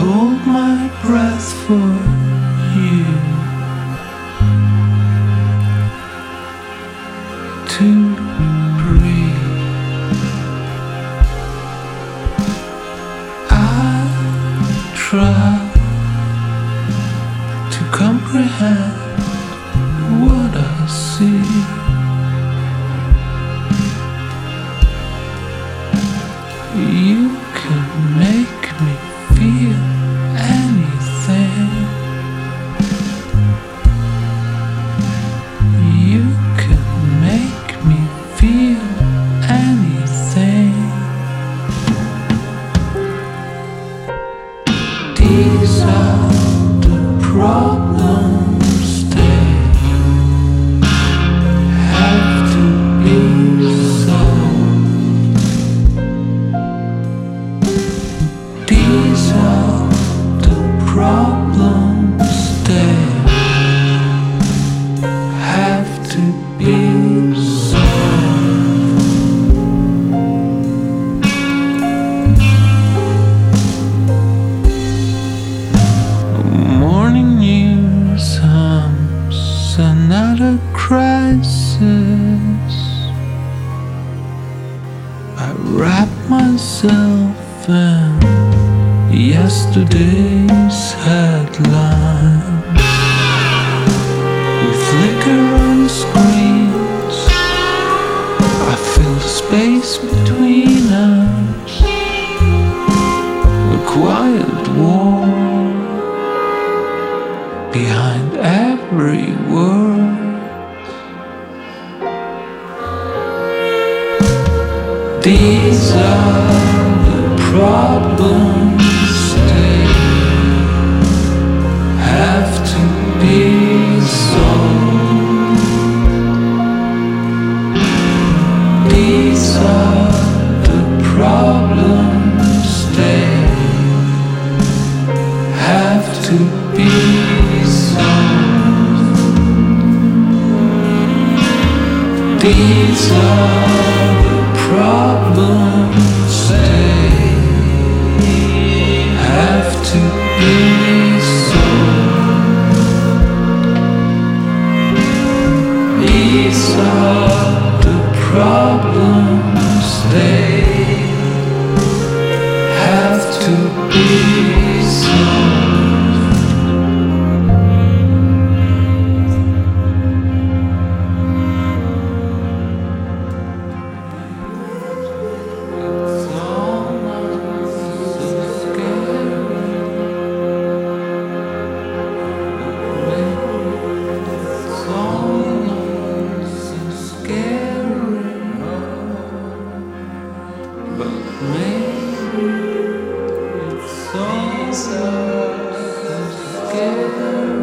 hold my breath for you to breathe. I try to comprehend what I see. You can make me feel anything. You can make me feel anything. These are the problems they have to be solved. These are the problems they have to be solved. Morning news hums another crisis. I wrap myself in yesterday's headline. We flicker on screens. I fill the space between us. A quiet war behind every word. These are the problems they have to be solved. These are the problems they have to be solved. These are the problems they have to be solved. These are the problems they have to be solved. But maybe it's all so scary.